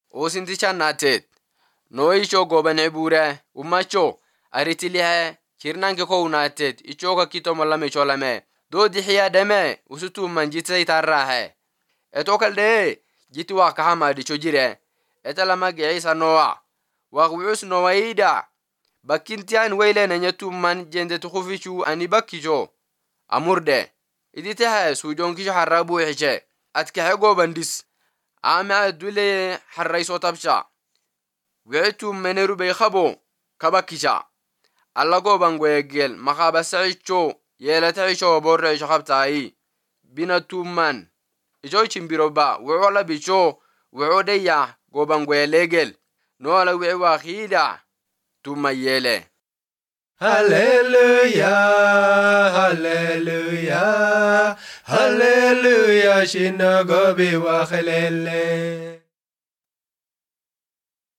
osinti channatet no icho gobane bure umacho aritilihe kirnanke ko unatet icho ka kito molame cholame do dihiya deme usutu manjitse itarrahe etokalde jiti wa kahama di chojire etalama geisa noa wa wius noaida bakintian weile nanyatu man jende tukhufichu ani bakijo amurde idite ha sujonkisho harabu hiche atkahe gobandis ama dule harraiso tabcha wetu meneru be khabo kabakisha alla gobangwegel makhabasaicho yelataicho borre khabtai binatuman ijo chimbiroba wola bicho wodeya gobangwelegel no ala wewa khida tumayele. Hallelujah, hallelujah, hallelujah, shinagobi wa khalele.